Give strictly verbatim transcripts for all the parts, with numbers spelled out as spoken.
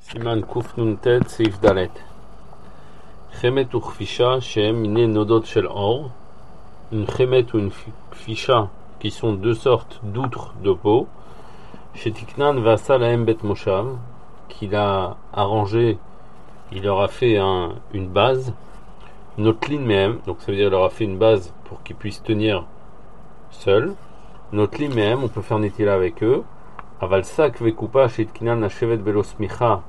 Iman Kuf Nun Tet Seif Dalet. Chemet ou Kfisha Shem Miné Nodot Shel Or. Une Chemet ou une Kfisha qui sont deux sortes d'outres de peau. Chez Tiknan Vasa Lahem Bet Moshav, qu'il a arrangé, il leur a fait un, une base. Notlin Mehem, donc ça veut dire qu'il leur a fait une base pour qu'ils puissent tenir seuls. Notlin Mehem, on peut faire Netila avec eux. Aval Sak Vekupa Chez Tiknan Nashevet Belosmicha.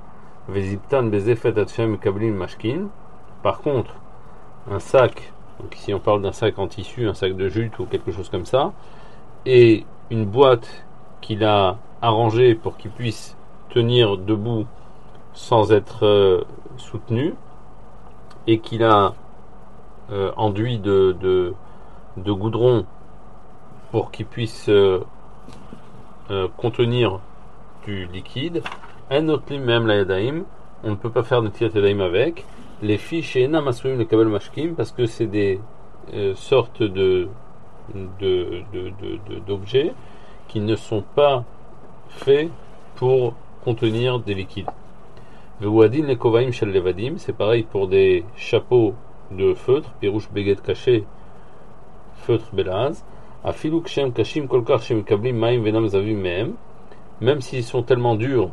Par contre, un sac, donc ici on parle d'un sac en tissu, un sac de jute ou quelque chose comme ça, et une boîte qu'il a arrangée pour qu'il puisse tenir debout sans être euh, soutenu, et qu'il a euh, enduit de, de, de goudron pour qu'il puisse euh, euh, contenir du liquide. Un autre même la yadaim, on ne peut pas faire de tirat yadaim avec. Les fiches et enam asouim le kabel mashkim parce que c'est des euh, sortes de, de, de, de, de d'objets qui ne sont pas faits pour contenir des liquides. Ve'uadin le kovaim shel levadim, c'est pareil pour des chapeaux de feutre, pirouche beget caché, feutre belaz. Afiluk shem kashim kolkar shem kablim maim venam zavim mehem, même s'ils sont tellement durs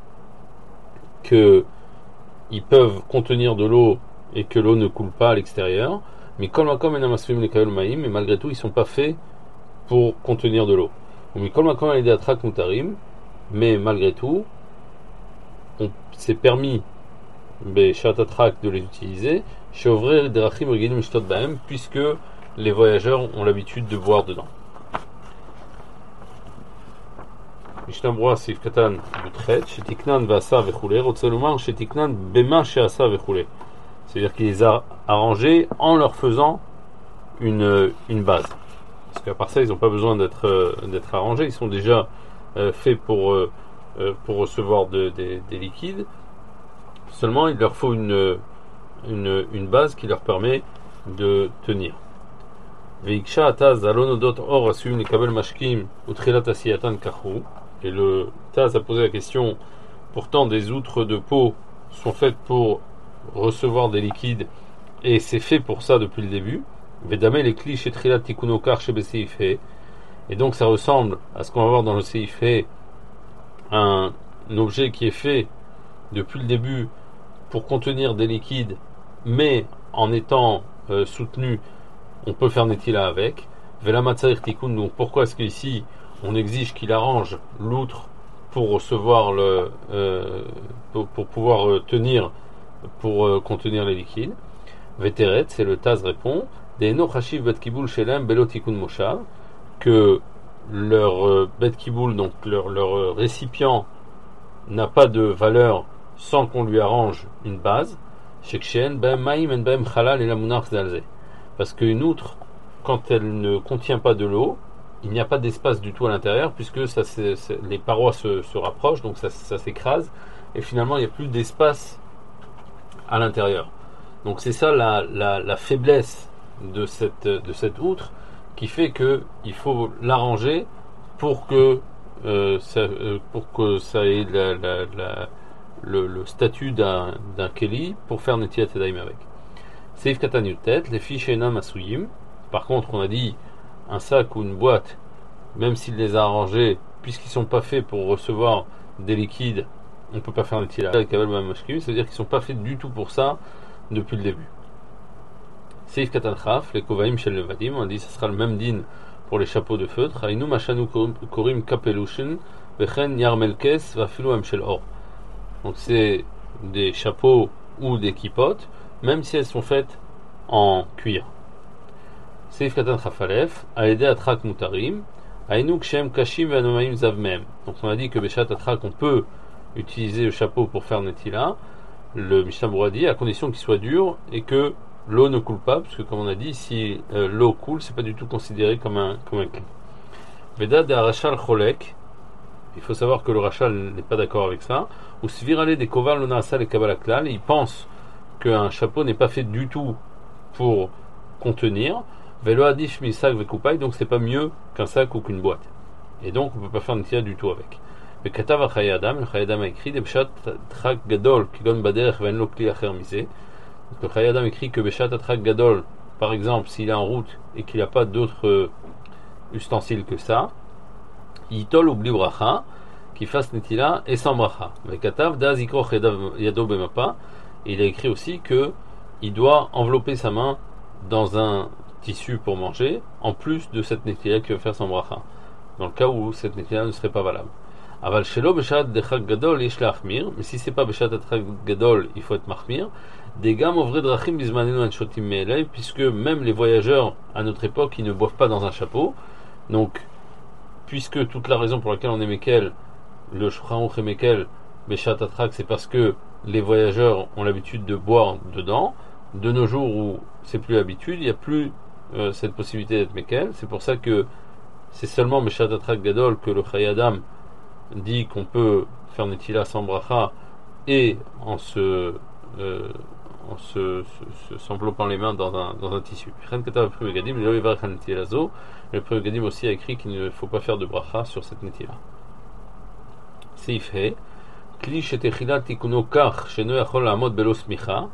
que ils peuvent contenir de l'eau et que l'eau ne coule pas à l'extérieur, mais kol makom enam asouim le kabel maim, mais malgré tout ils sont pas faits pour contenir de l'eau. Mais kol makom al yedei atrak mutarim, mais malgré tout on, c'est permis beshat atrak de les utiliser chez ouvrir derachim regilim mishtot bahem, puisque les voyageurs ont l'habitude de boire dedans. Mishnah Brura Sif Katan Butret, Shetiknan Vasa Vechule, Rotzelumar Shetiknan Bema Sheasa Vechule. C'est-à-dire qu'il les a arrangés en leur faisant une, une base. Parce qu'à part ça, ils n'ont pas besoin d'être, euh, d'être arrangés, ils sont déjà euh, faits pour, euh, pour recevoir de, de, des liquides. Seulement, il leur faut une, une, une base qui leur permet de tenir. Veiksha Ataz Alonodot Or Asum Lekabel Mashkim Utrilat Asiyatan Kachu. Et le Taz a posé la question, pourtant des outres de peau sont faites pour recevoir des liquides, et c'est fait pour ça depuis le début. Vedame les kli chez Trilat Tikunokar chez Beseifhe. Et donc ça ressemble à ce qu'on va voir dans le Seifhe, un, un objet qui est fait depuis le début pour contenir des liquides, mais en étant euh, soutenu, on peut faire Netila avec. Velamatzarich Tikun, donc pourquoi est-ce qu'ici on exige qu'il arrange l'outre pour recevoir le, euh, pour, pour pouvoir euh, tenir, pour euh, contenir les liquides. Veteret, c'est le Taz répond, des no chashiv bet kiboul shelem belo tikun moshav, que leur euh, bet kiboul, donc leur, leur euh, récipient, n'a pas de valeur sans qu'on lui arrange une base. Shekshen ben maim en ben chalal et la munach zalze, parce qu'une outre, quand elle ne contient pas de l'eau, il n'y a pas d'espace du tout à l'intérieur, puisque ça, c'est, c'est, les parois se, se rapprochent, donc ça, ça s'écrase, et finalement il n'y a plus d'espace à l'intérieur. Donc c'est ça la, la, la faiblesse de cette, de cette outre, qui fait que il faut l'arranger pour que, euh, ça, pour que ça ait la, la, la, le, le statut d'un, d'un keli pour faire netilat yadayim avec. Seif katan yutet, les fiches enam asuyim. Par contre, on a dit un sac ou une boîte, même s'il les a arrangés, puisqu'ils ne sont pas faits pour recevoir des liquides, on ne peut pas faire un netila. C'est-à-dire qu'ils ne sont pas faits du tout pour ça depuis le début. Seif katan chaf, les kovaim shel levadim, on a dit que ce sera le même din pour les chapeaux de feutre. Ainu mashanu korim kapelushin, vechen yarmelkes vafilu am shel or. Donc c'est des chapeaux ou des kipotes, même si elles sont faites en cuir. Seif katan chafalef, aede atrak mutarim, ainu kshem kashim vanomaim zavmem. Donc on a dit que beshat atrak on peut utiliser le chapeau pour faire netila. Le Mishnah Brura dit à condition qu'il soit dur et que l'eau ne coule pas, parce que comme on a dit, si euh, l'eau coule, c'est pas du tout considéré comme un comme un clé. Veda de Rachal Cholek, il faut savoir que le Rachal n'est pas d'accord avec ça. Ou Svirale des Koval Lonasa et Kabalaklal, il pense qu'un chapeau n'est pas fait du tout pour contenir. Velo Adif mi sac vekoupaï, donc c'est pas mieux qu'un sac ou qu'une boîte. Et donc on peut pas faire une tira du tout avec. וכתב החיי אדם, le חיי אדם a écrit, דבשת דחק גדול, כגון בדרך ואין לו כלי אחר מזה. Donc, le חיי אדם écrit que בשת הדחק גדול, par exemple, s'il est en route et qu'il n'a pas d'autres euh, ustensiles que ça, yitol oubli bracha, qu'il fasse netila et sans bracha. וכתב דאז יכרוך ידו במפה, et il a écrit aussi que il doit envelopper sa main dans un tissu pour manger, en plus de cette netila qu'il va faire sans bracha, dans le cas où cette netila ne serait pas valable. Aval shelo beshat dechak gadol yesh lachmir, mais si c'est pas beshat dechak gadol, il faut être mahmir. Des gam ovre drachim bizmanenu an shotim me'elev, puisque même les voyageurs à notre époque, ils ne boivent pas dans un chapeau. Donc, puisque toute la raison pour laquelle on est mekel, le Shulchan Aruch est mekel beshat atrak, c'est parce que les voyageurs ont l'habitude de boire dedans. De nos jours où c'est plus l'habitude, il n'y a plus euh, cette possibilité d'être mekel. C'est pour ça que c'est seulement beshat atrak gadol que le Chayei Adam dit qu'on peut faire netila sans bracha et en se euh, en se, se, se s'enveloppant les mains dans un, dans un tissu. Le Pri Megadim aussi a écrit qu'il ne faut pas faire de bracha sur cette netila. Seif he kli shetechila tikuno kach sheno yachol la'amod belo smicha,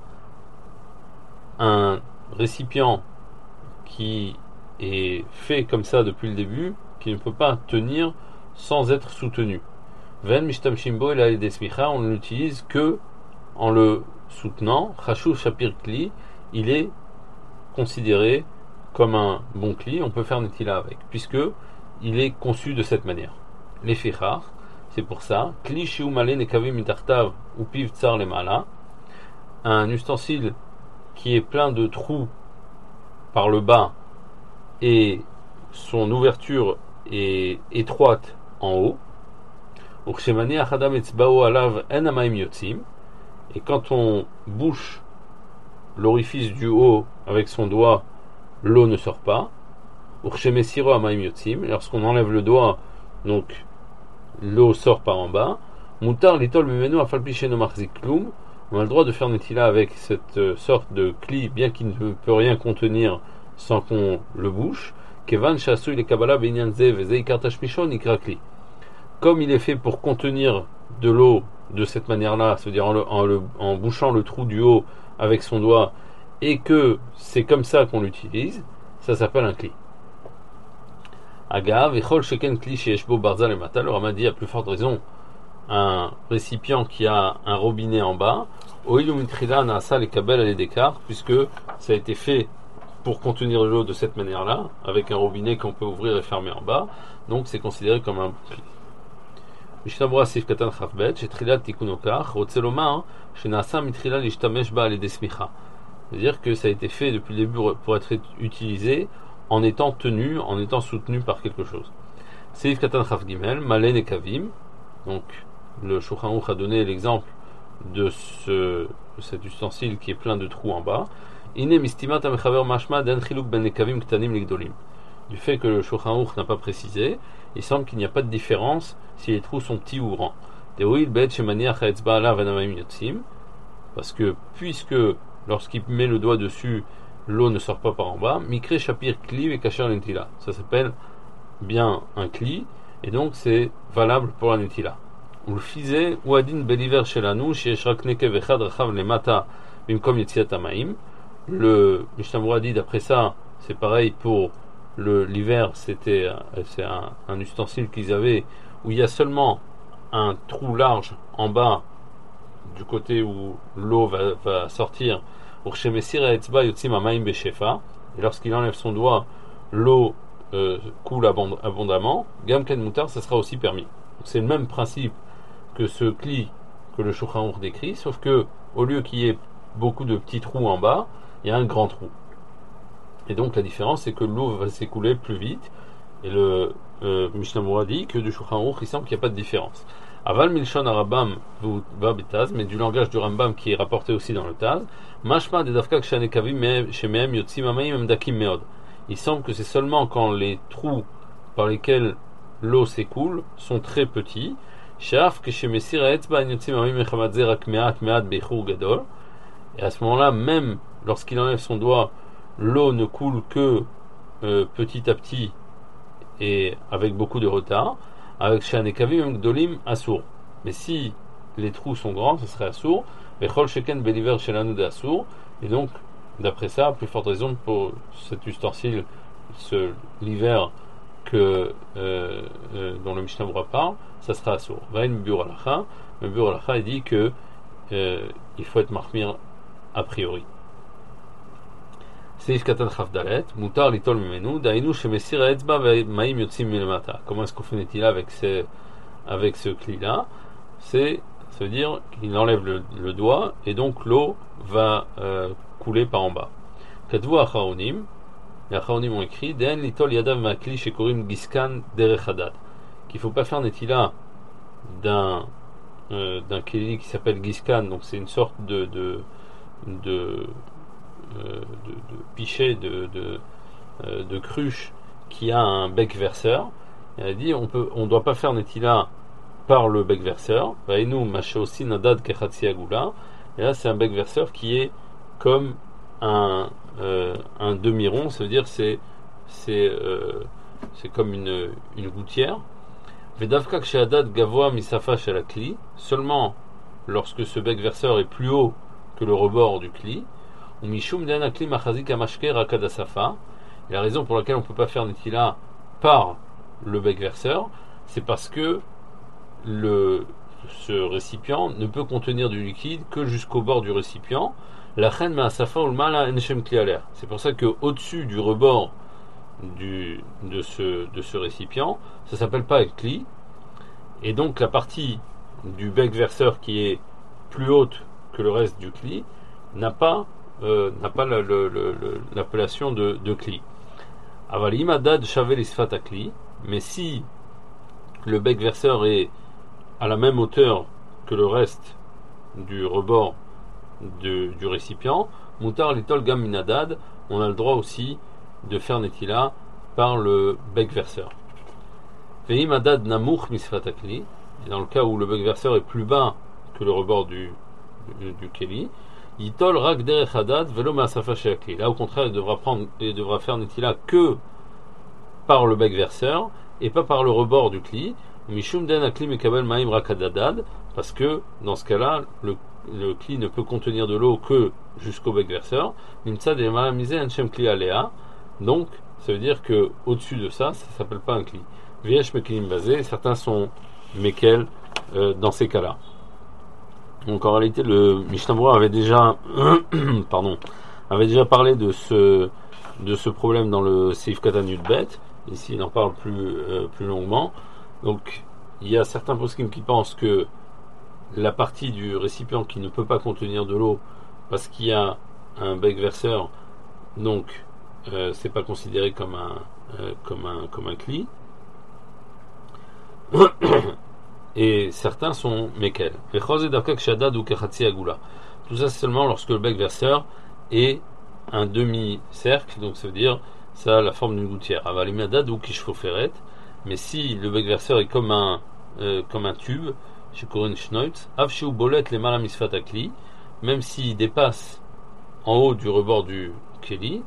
un récipient qui est fait comme ça depuis le début, qui ne peut pas tenir sans être soutenu. Ven mishtamshimbo el alidei smicha, on ne l'utilise que en le soutenant. Chashuv shapir kli, il est considéré comme un bon kli, on peut faire netila avec, puisque il est conçu de cette manière. Les fichar, c'est pour ça. Kli shiu male nekavim mitartav ou piv tsar lemala, un ustensile qui est plein de trous par le bas et son ouverture est étroite en haut. Et quand on bouche l'orifice du haut avec son doigt, l'eau ne sort pas. Lorsqu'on enlève le doigt, donc l'eau sort par en bas. On a le droit de faire netila avec cette sorte de kli, bien qu'il ne peut rien contenir sans qu'on le bouche. Comme il est fait pour contenir de l'eau de cette manière-là, c'est-à-dire en, le, en, le, en bouchant le trou du haut avec son doigt, et que c'est comme ça qu'on l'utilise, ça s'appelle un kli. Agav, echol sheken kli sheyeshbo barzal lemata, le Rama dit à plus forte raison, un récipient qui a un robinet en bas, oilu mitrila naasa lekabel aledekar, puisque ça a été fait pour contenir l'eau de cette manière-là, avec un robinet qu'on peut ouvrir et fermer en bas, donc c'est considéré comme un kli. Mishnah Sif Katan Chavbet, Shetrilat Tikunokach, Rotzelomar, Shenasa Mitrila Lishtamesh Ba Alede Smicha. C'est-à-dire que ça a été fait depuis le début pour être utilisé en étant tenu, en étant soutenu par quelque chose. Sif Katan Chav Gimel, Malen et Kavim. Donc, le Shulchan Aruch a donné l'exemple de, ce, de cet ustensile qui est plein de trous en bas. Ine Mistimat Amechaver Mashma Den Chiluk Ben Nekavim Ktanim Ligdolim. Du fait que le Shulchan Aruch n'a pas précisé, il semble qu'il n'y a pas de différence si les trous sont petits ou grands. Parce que puisque lorsqu'il met le doigt dessus, l'eau ne sort pas par en bas, Mikre Shapir Kli et Kasher Netila. Ça s'appelle bien un Kli, et donc c'est valable pour la Netila. Ou le Fizé, ou Adin Beliver Shelanu, Sheshrak Nekev Echad Rachav Lemata, Bimkom Yetziat Amaim. Le Mishnah dit d'après ça, c'est pareil pour le, l'hiver, c'était c'est un, un ustensile qu'ils avaient où il y a seulement un trou large en bas du côté où l'eau va, va sortir. Et lorsqu'il enlève son doigt, l'eau euh, coule abond- abondamment. Gamken Moutar, ça sera aussi permis. Donc c'est le même principe que ce kli que le Shulchan Aruch décrit, sauf que au lieu qu'il y ait beaucoup de petits trous en bas, il y a un grand trou. Et donc la différence, c'est que l'eau va s'écouler plus vite. Et le euh, Mishnah Moura dit que du Shulchan Aruch, il semble qu'il n'y a pas de différence. Aval Milshon Arabam va betaz, mais du langage du Rambam qui est rapporté aussi dans le Taz. Mashma de Davka Kshanekavim Shemehem Yotzim Amayim Emdakim Meod. Il semble que c'est seulement quand les trous par lesquels l'eau s'écoule sont très petits. Sheaf Keshemesir Etzba Yotzim Amayim Mechamadze Rak Meat Meat Bechur Gadol. Et à ce moment-là, même lorsqu'il enlève son doigt, l'eau ne coule que euh, petit à petit et avec beaucoup de retard. avec Shanekavim Gdolim Assour. Mais si les trous sont grands, ce serait Assour. Vechol Sheken Beliver Shelanu de Assour. Et donc, d'après ça, plus forte raison pour cet ustensile, ce, l'hiver que, euh, euh, dont le Mishnah Berurah parle, ça sera Assour. Vaïn Biur Alacha. Le Biur Alacha, il dit que euh, il faut être marmir a priori. Seif Katan Chavdalet, Mutar Litol Mimenu, Dainu Shemesir Etzba Maim Yotzim Milemata. Comment est-ce qu'on fait Netila avec, ces, avec ce cli-là? C'est, ça veut dire qu'il enlève le, le doigt et donc l'eau va euh, couler par en bas. Katvu Acharonim, les Acharonim ont écrit Den Litol Yadav Makli Shekorim Giskan Derechadad, qu'il ne faut pas faire Netila d'un euh, d'un keli qui s'appelle Giskan, donc c'est une sorte de, de, de Euh, de, de pichet, de, de, euh, de cruche qui a un bec verseur. Elle a dit on peut, on doit pas faire netila par le bec verseur. Et nous, aussi nadad kechatsi agula. Et là, c'est un bec verseur qui est comme un, euh, un demi-rond. Ça veut dire c'est c'est euh, c'est comme une une gouttière. Vedavka ksheadad gavoa misafa shalakli. Seulement lorsque ce bec verseur est plus haut que le rebord du cli. Et la raison pour laquelle on ne peut pas faire netila par le bec verseur, c'est parce que le, ce récipient ne peut contenir du liquide que jusqu'au bord du récipient. C'est pour ça qu'au-dessus du rebord du, de, ce, de ce récipient, ça ne s'appelle pas un cli. Et donc la partie du bec verseur qui est plus haute que le reste du cli n'a pas Euh, n'a pas le, le, le, l'appellation de, de cli. Avalim adad shavel isfat akli, mais si le bec verseur est à la même hauteur que le reste du rebord de, du récipient, mutar litol gam minadad, on a le droit aussi de faire netila par le bec verseur. Veim adad namuch misfat akli, et dans le cas où le bec verseur est plus bas que le rebord du, du, du keli, Yitol rak derech hadad velo ma'asafa she'akli. Là, au contraire, il devra prendre, il devra faire netila que par le bec verseur et pas par le rebord du cli. Mishum den akli mekabel ma'im rak hadadad, parce que dans ce cas-là, le, le cli ne peut contenir de l'eau que jusqu'au bec verseur. Nimtzad et malamisé anchem kli alea. Donc, ça veut dire que au-dessus de ça, ça s'appelle pas un cli. Viesh mekilim basé. Certains sont mekel euh, dans ces cas-là. Donc en réalité, le Mishnah Berurah avait déjà, pardon, avait déjà parlé de ce de ce problème dans le Seif Katan Yudbet. Ici, il en parle plus euh, plus longuement. Donc, il y a certains poskim qui pensent que la partie du récipient qui ne peut pas contenir de l'eau parce qu'il y a un bec verseur, donc euh, c'est pas considéré comme un euh, comme un comme un cli. Et certains sont mekel. Tout ça c'est seulement lorsque le bec verseur est un demi-cercle, donc ça veut dire ça a la forme d'une gouttière. Mais si le bec verseur est comme un euh, comme un tube, même s'il dépasse en haut du rebord du keli,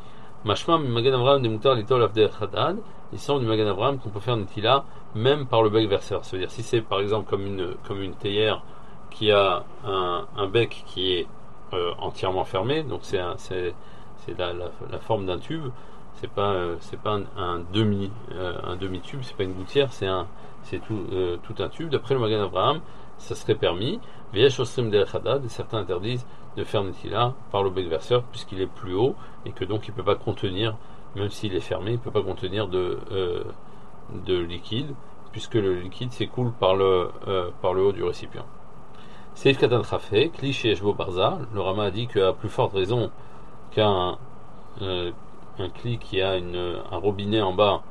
il semble du Magan Avraham qu'on peut faire netila même par le bec verseur. Ça veut dire si c'est par exemple comme une comme une théière qui a un, un bec qui est euh, entièrement fermé, donc c'est un, c'est c'est la, la, la forme d'un tube. C'est pas euh, c'est pas un, un demi euh, un demi tube, c'est pas une gouttière, c'est un c'est tout euh, tout un tube. D'après le Magan Avraham, ça serait permis. Viesh ostrim derech hadad, certains interdisent de faire netila par le bec verseur puisqu'il est plus haut et que donc il peut pas contenir, même s'il est fermé, il ne peut pas contenir de, euh, de liquide, puisque le liquide s'écoule par le, euh, par le haut du récipient. Seif Katan Chafé, Kli Sheyeshbo Barza, le Rama a dit qu'à plus forte raison qu'un euh, un Kli qui a une, un robinet en bas,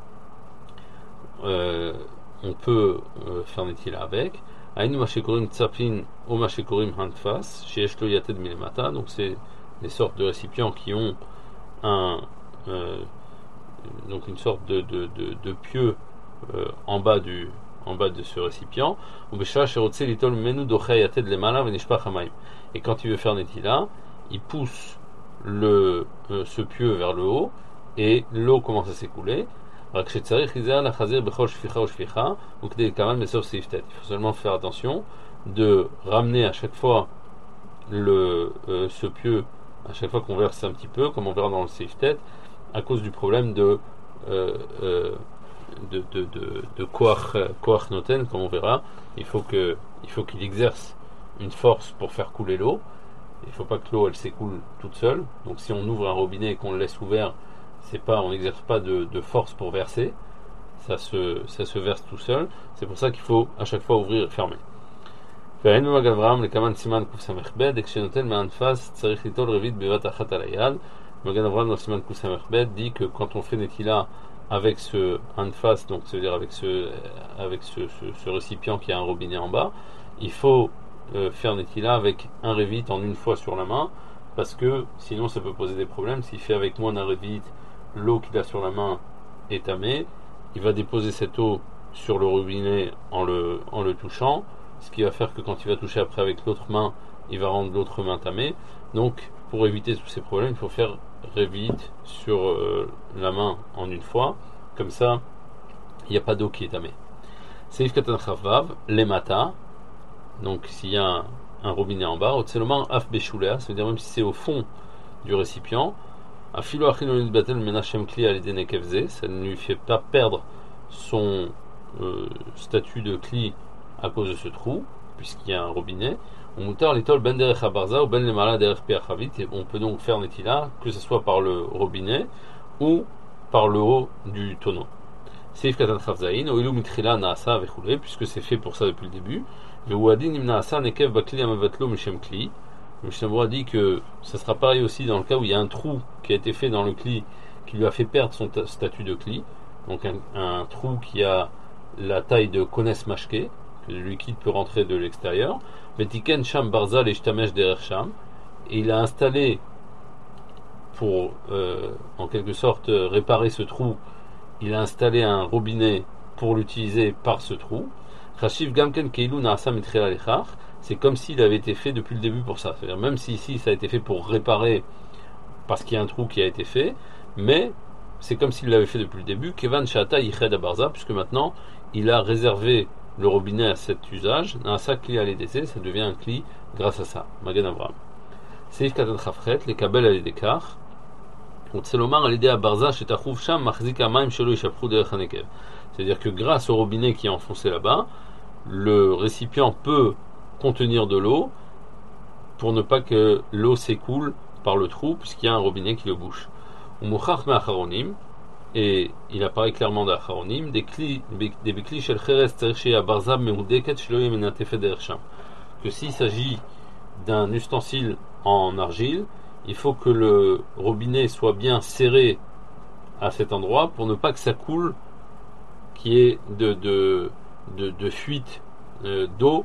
euh, on peut euh, faire netila avec. Aïnou Mashekorim Tsapin ou Mashekorim Handfas, Sheyeshlo Yated Milemata, donc c'est des sortes de récipients qui ont un Euh, donc une sorte de, de, de, de pieu euh, en bas du en bas de ce récipient. Et quand il veut faire netila, il pousse le euh, ce pieu vers le haut et l'eau commence à s'écouler. רק שצריך להיזהר להחזיר בכל שפיכה ושפיכה, וכדי לקבל בסוף סעיף ת'. Il faut seulement faire attention de ramener à chaque fois le, euh, ce pieu, à chaque fois qu'on verse un petit peu, comme on verra dans le safe tête, à cause du problème de euh, euh, de de de, de koach, koach noten, comme on verra. Il faut que il faut qu'il exerce une force pour faire couler l'eau. Il ne faut pas que l'eau elle s'écoule toute seule. Donc si on ouvre un robinet et qu'on le laisse ouvert, c'est pas, on n'exerce pas de, de force pour verser. Ça se ça se verse tout seul. C'est pour ça qu'il faut à chaque fois ouvrir et fermer. והיינו מגן אברהם לקמן סימן קס"ב, כשנותן מהנפס צריך ליטול רביעית בבת אחת על היד. מגן אברהם dans סימן קס"ב dit que quand on fait netila avec ce hanfas, donc ça veut dire avec ce avec ce, ce, ce récipient qui a un robinet en bas, il faut euh, faire netila avec un revit en une fois sur la main, parce que sinon ça peut poser des problèmes. S'il fait avec moins d'un revit, l'eau qu'il a sur la main est tamée, il va déposer cette eau sur le robinet en le en le touchant, ce qui va faire que quand il va toucher après avec l'autre main, il va rendre l'autre main tamée. Donc, pour éviter tous ces problèmes, il faut faire revit sur euh, la main en une fois. Comme ça, il n'y a pas d'eau qui est tamée. Seif katan chavav, lemata. Donc, s'il y a un, un robinet en bas, otseloman af beshulea, ça veut dire même si c'est au fond du récipient, afilo achinonit batel menachem kli alidene kevze, ça ne lui fait pas perdre son euh, statut de kli à cause de ce trou, puisqu'il y a un robinet. On ben derech habarza ou ben lemala derech piachavit, et on peut donc faire netila, que ce soit par le robinet ou par le haut du tonneau. Seif katan chavzaïn, oilu mitrila naasa vechule, puisque c'est fait pour ça depuis le début. Veuadin im naasa nekev bakli amavatlo mishem kli. Le Mishnah dit que ça sera pareil aussi dans le cas où il y a un trou qui a été fait dans le kli, qui lui a fait perdre son t- statut de kli, donc un, un trou qui a la taille de kones mashke, le liquide peut rentrer de l'extérieur. Vetiken sham barza l'eshtamesh derer sham, et il a installé pour euh, en quelque sorte réparer ce trou, il a installé un robinet pour l'utiliser par ce trou. Chashiv gamken keilu naasa mitrela lechach, c'est comme s'il avait été fait depuis le début pour ça. C'est-à-dire même si ici ça a été fait pour réparer parce qu'il y a un trou qui a été fait, mais c'est comme s'il l'avait fait depuis le début. Kevan shata yiched abarza, puisque maintenant il a réservé le robinet à cet usage, Naasa kli aledese, ça devient un kli grâce à ça. Magen Avraham. Seif katan chafret, les kabel aledekar. Otselomar alede abarza shetachouv sham machzik amaim shelo yishapru derech hanekev. C'est-à-dire que grâce au robinet qui est enfoncé là-bas, le récipient peut contenir de l'eau pour ne pas que l'eau s'écoule par le trou, puisqu'il y a un robinet qui le bouche. Umuchach me'acharonim, et il apparaît clairement d'Acharonim, des bekli shel cheres tzarich abarzab meudeket shelo yemenatef derech sham, que s'il s'agit d'un ustensile en argile, il faut que le robinet soit bien serré à cet endroit pour ne pas que ça coule, qu'il y ait de, de, de, de fuite euh, d'eau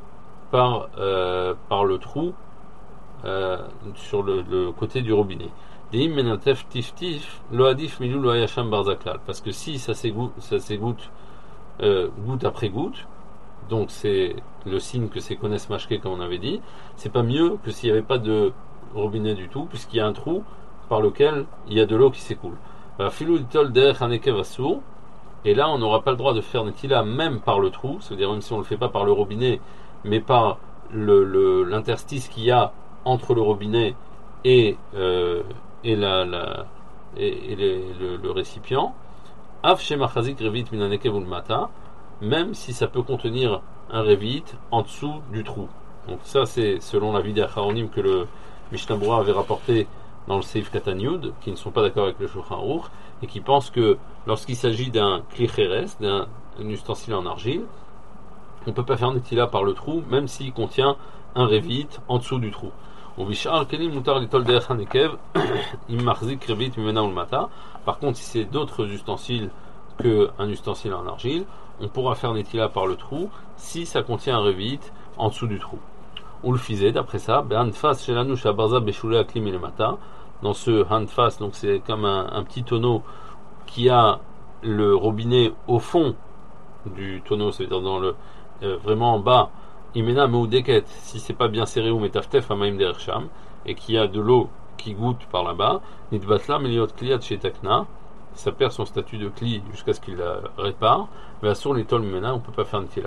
par, euh, par le trou euh, sur le, le côté du robinet. Deim menatef tif tif lo adif milou lo hayasham barzaklal, parce que si ça s'égoutte, ça s'égoutte euh, goutte après goutte, donc c'est le signe que c'est connaisse mashke comme on avait dit, c'est pas mieux que s'il n'y avait pas de robinet du tout, puisqu'il y a un trou par lequel il y a de l'eau qui s'écoule. Filou litol derech hanekev asur, et là on n'aura pas le droit de faire netila même par le trou, c'est-à-dire même si on le fait pas par le robinet, mais par le, le, l'interstice qu'il y a entre le robinet et euh, et, la, la, et, et les, le, le récipient, Av shemachazik revit minanekev ulmata, même si ça peut contenir un revit en dessous du trou. Donc ça c'est selon la vie d'Acharonim que le Mishnah Berurah avait rapporté dans le Seif Katan Yud, qui ne sont pas d'accord avec le Shulchan Aruch, et qui pensent que lorsqu'il s'agit d'un kli cheres, d'un ustensile en argile, on ne peut pas faire netila par le trou, même s'il contient un revit en dessous du trou. Par contre, si c'est d'autres ustensiles qu'un ustensile en argile, on pourra faire netila par le trou si ça contient un revit en dessous du trou. On le faisait d'après ça, dans ce handfas, donc c'est comme un, un petit tonneau qui a le robinet au fond du tonneau, c'est-à-dire dans le euh, vraiment en bas. Imena meudeket, si c'est pas bien serré ou metaftef amaim derech sham, et qu'il y a de l'eau qui goutte par là-bas, nitbatla meliot kliat shetakna, ça perd son statut de cli jusqu'à ce qu'il la répare. Mais sur les tol mena, on ne peut pas faire un